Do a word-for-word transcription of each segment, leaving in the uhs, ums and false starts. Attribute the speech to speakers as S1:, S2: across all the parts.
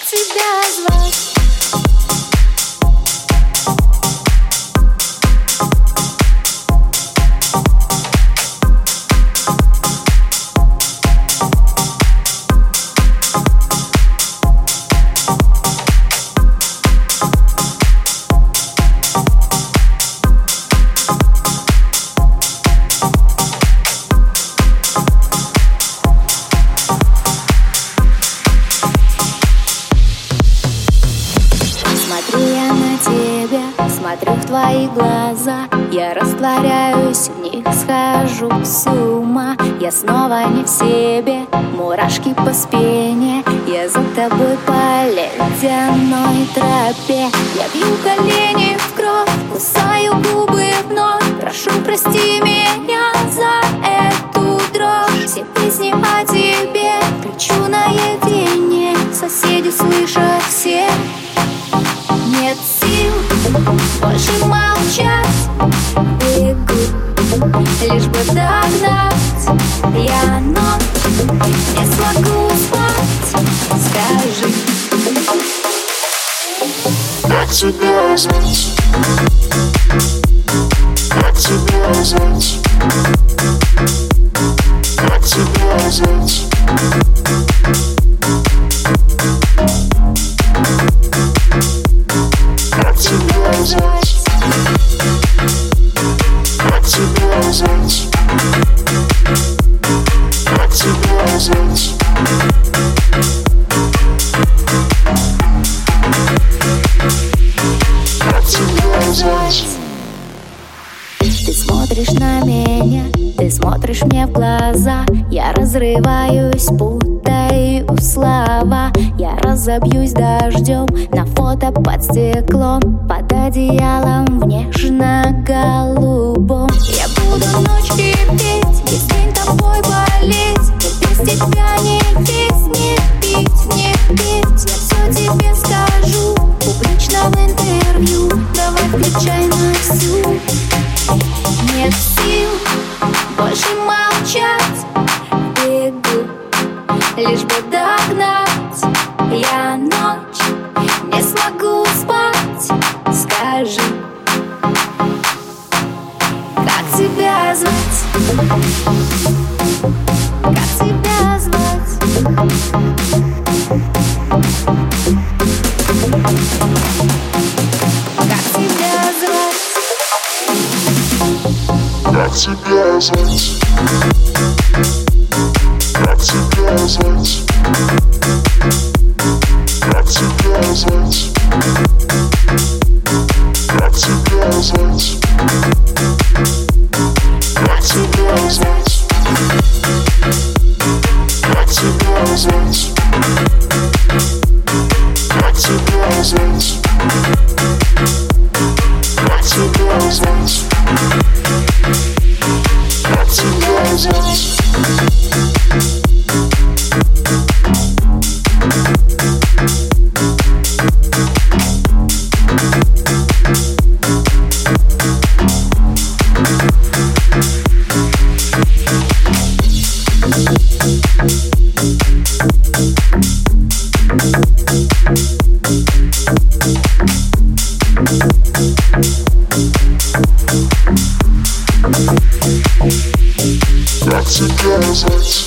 S1: тебя звать? Смотрю я на тебя, смотрю в твои глаза. Я растворяюсь в них, схожу с ума. Я снова не в себе, мурашки по спине. Я за тобой по ледяной тропе. Я бью колени в кровь, кусаю губы вновь. Прошу, прости меня за эту дрожь. Все песни о тебе кричу наедине. Соседи слышат все. Нет сил больше молчать. Бегу, лишь бы догнать. Я ночь не смогу спать. Скажи,
S2: как тебя звать? Как тебя звать? Как тебя звать? Как тебя звать? Как тебя звать? Как тебя звать? Как тебя звать?
S1: ты смотришь на меня, ты смотришь мне в глаза. Я разрываюсь, путаю слова. Я разобьюсь дождем на фото под стеклом, под одеялом в нежно-голубом. Я буду ночь кипеть, весь день тобой болеть. И без тебя не есть, не пить, не петь. Я все тебе скажу публично в интервью. Давай включай на всю. Нет сил больше молчать. Бегу, лишь бы догнать. Я ночь не смогу спать. Скажи, как тебя звать? Как тебя звать? Как тебя звать?
S2: Как тебя звать? Как тебя звать? Как тебя звать? Как тебя звать? Как тебя звать? Как тебя звать? Как тебя звать? Как тебя звать? Как тебя звать? Как тебя звать?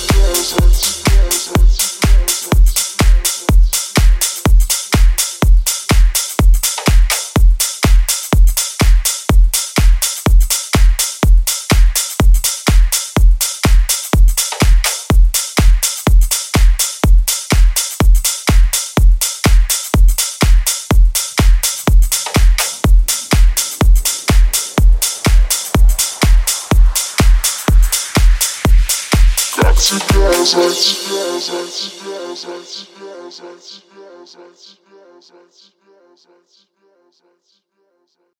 S2: Тебя звать, тебя звать, тебя звать, тебя звать, тебя звать, тебя звать, тебя звать.